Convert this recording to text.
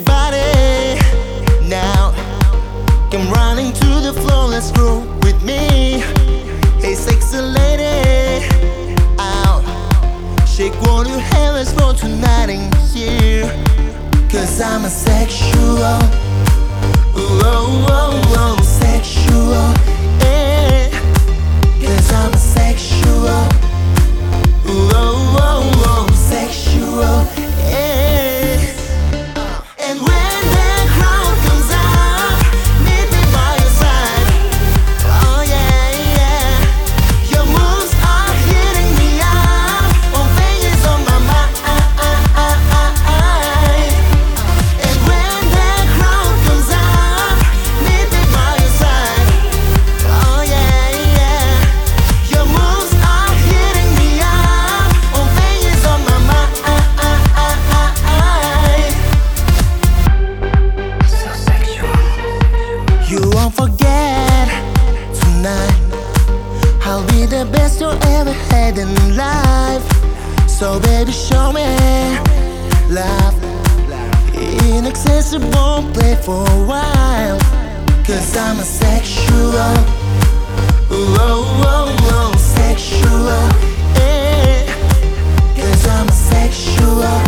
body. Now come running to the floor, let's groove with me. Hey sexy lady, out. Shake what you have, let's go tonight in here. Cause I'm a sexual, oh, oh, oh, sexual, yeah. Cause I'm a sexual, oh, oh, oh, sexual, yeah. And when the crowd comes out, meet me by your side. Oh yeah, yeah. Your moves are hitting me up. One thing is on my mind. And when the crowd comes out, meet me by your side. Oh yeah, yeah. Your moves are hitting me up. One thing is on my mind. So sexual. You won't forget tonight. I'll be the best you ever had in life. So baby, show me love. Inaccessible, play for a while. Cause I'm a sexual, oh, oh, oh, sexual, yeah. Cause I'm a sexual.